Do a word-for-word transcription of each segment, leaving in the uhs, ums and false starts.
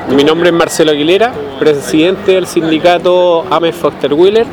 Mi nombre es Marcelo Aguilera, presidente del sindicato Ames Foster Wheeler,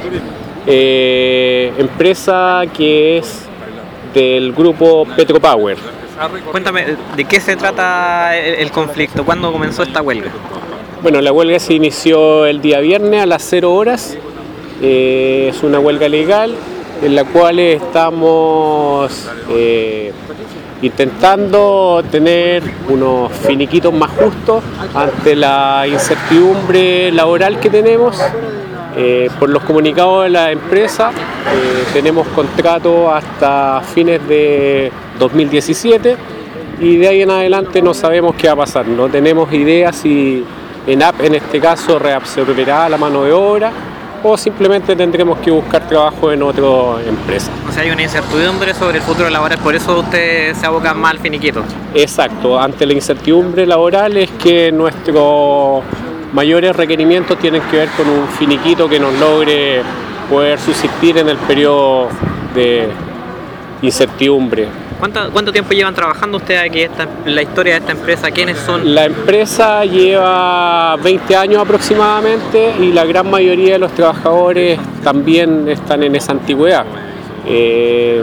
eh, empresa que es del grupo Petropower. Cuéntame, ¿de qué se trata el conflicto? ¿Cuándo comenzó esta huelga? Bueno, la huelga se inició el día viernes a las cero horas. Eh, es una huelga legal en la cual estamos eh, intentando tener unos finiquitos más justos ante la incertidumbre laboral que tenemos. Eh, por los comunicados de la empresa, eh, tenemos contrato hasta fines de dos mil diecisiete y de ahí en adelante no sabemos qué va a pasar. No tenemos idea si ENAP en este caso reabsorberá la mano de obra o simplemente tendremos que buscar trabajo en otra empresa. O sea, hay una incertidumbre sobre el futuro laboral, por eso usted se aboca más al finiquito. Exacto, ante la incertidumbre laboral es que nuestros mayores requerimientos tienen que ver con un finiquito que nos logre poder subsistir en el periodo de incertidumbre. ¿Cuánto, ¿Cuánto tiempo llevan trabajando ustedes aquí esta, la historia de esta empresa? ¿Quiénes son? La empresa lleva veinte años aproximadamente y la gran mayoría de los trabajadores también están en esa antigüedad. Eh,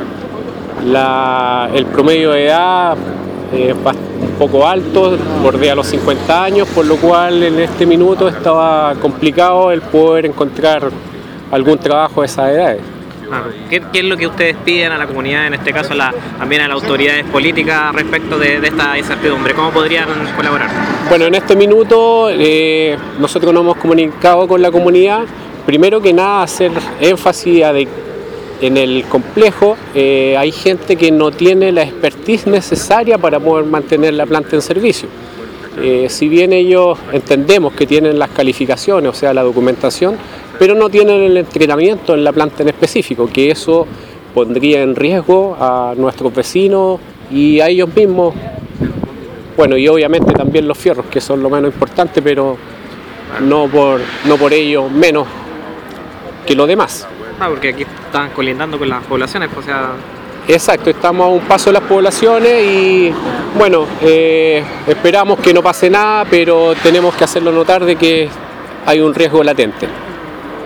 la, el promedio de edad es un poco alto, bordea los cincuenta años, por lo cual en este minuto estaba complicado el poder encontrar algún trabajo de esas edades. ¿Qué, ¿Qué es lo que ustedes piden a la comunidad, en este caso la, también a las autoridades políticas respecto de, de esta incertidumbre? ¿Cómo podrían colaborar? Bueno, en este minuto eh, nosotros nos hemos comunicado con la comunidad. Primero que nada, hacer énfasis a de, en el complejo. Eh, hay gente que no tiene la expertise necesaria para poder mantener la planta en servicio. Eh, si bien ellos entendemos que tienen las calificaciones, o sea, la documentación, pero no tienen el entrenamiento en la planta en específico, que eso pondría en riesgo a nuestros vecinos y a ellos mismos, bueno, y obviamente también los fierros, que son lo menos importante, pero no por, no por ello menos que los demás. Ah, porque aquí están colindando con las poblaciones, o sea... Exacto, estamos a un paso de las poblaciones y bueno, eh, esperamos que no pase nada, pero tenemos que hacerlo notar de que hay un riesgo latente.